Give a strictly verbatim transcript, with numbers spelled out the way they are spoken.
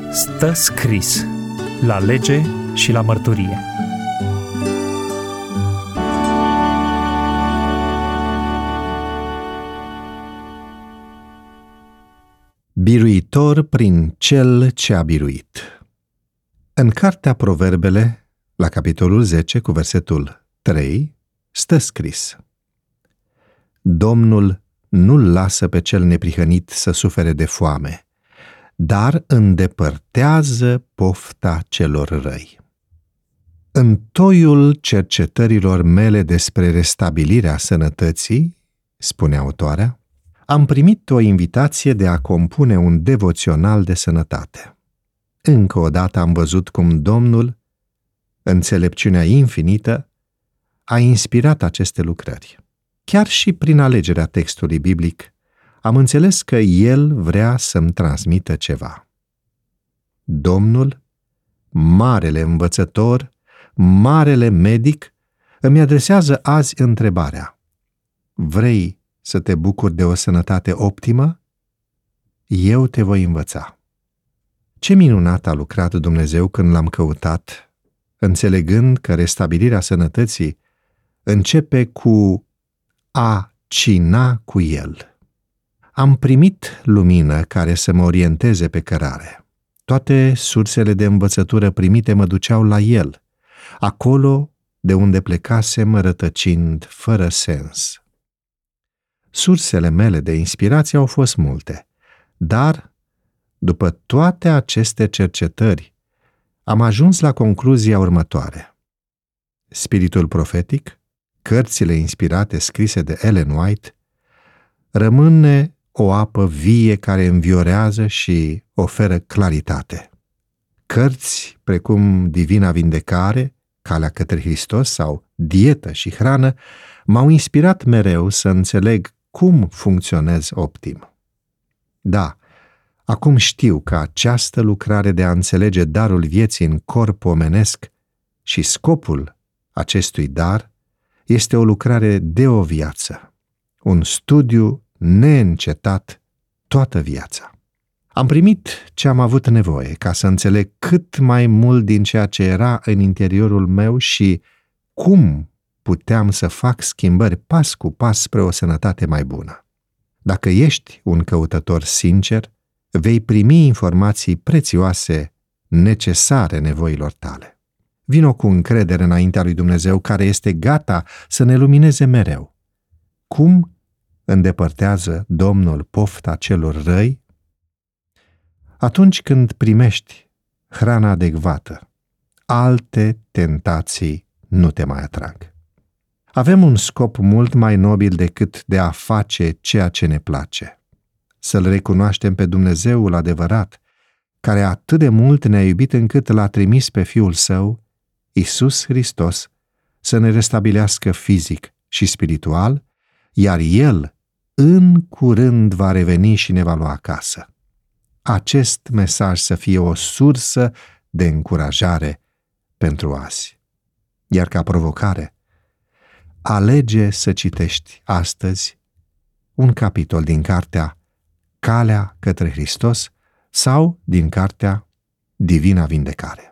Stă scris la lege și la mărturie. Biruitor prin Cel ce a biruit. În cartea Proverbele, la capitolul zece, cu versetul trei, stă scris: Domnul nu-l lasă pe cel neprihănit să sufere de foame, dar îndepărtează pofta celor răi. În toiul cercetărilor mele despre restabilirea sănătății, spune autoarea, am primit o invitație de a compune un devoțional de sănătate. Încă o dată am văzut cum Domnul, înțelepciunea infinită, a inspirat aceste lucrări. Chiar și prin alegerea textului biblic, am înțeles că El vrea să-mi transmită ceva. Domnul, marele învățător, marele medic, îmi adresează azi întrebarea: vrei să te bucuri de o sănătate optimă? Eu te voi învăța. Ce minunat a lucrat Dumnezeu când l-am căutat, înțelegând că restabilirea sănătății începe cu a cina cu El. Am primit lumină care să mă orienteze pe cărare. Toate sursele de învățătură primite mă duceau la El, acolo de unde plecasem rătăcind fără sens. Sursele mele de inspirație au fost multe, dar, după toate aceste cercetări, am ajuns la concluzia următoare: spiritul profetic, cărțile inspirate scrise de Ellen White, rămâne o apă vie care înviorează și oferă claritate. Cărți precum Divina Vindecare, Calea către Hristos sau Dietă și Hrană m-au inspirat mereu să înțeleg cum funcționez optim. Da, acum știu că această lucrare de a înțelege darul vieții în corp omenesc și scopul acestui dar este o lucrare de o viață, un studiu neîncetat toată viața. Am primit ce am avut nevoie ca să înțeleg cât mai mult din ceea ce era în interiorul meu și cum puteam să fac schimbări pas cu pas spre o sănătate mai bună. Dacă ești un căutător sincer, vei primi informații prețioase necesare nevoilor tale. Vino cu încredere înaintea lui Dumnezeu, care este gata să ne lumineze mereu. Cum îndepărtează Domnul pofta celor răi? Atunci când primești hrana adecvată, alte tentații nu te mai atrag. Avem un scop mult mai nobil decât de a face ceea ce ne place. Să-L recunoaștem pe Dumnezeul adevărat, care atât de mult ne-a iubit încât L-a trimis pe Fiul Său, Iisus Hristos, să ne restabilească fizic și spiritual, iar El în curând va reveni și ne va lua acasă. Acest mesaj să fie o sursă de încurajare pentru azi. Iar ca provocare, alege să citești astăzi un capitol din cartea Calea către Hristos sau din cartea Divina Vindecare.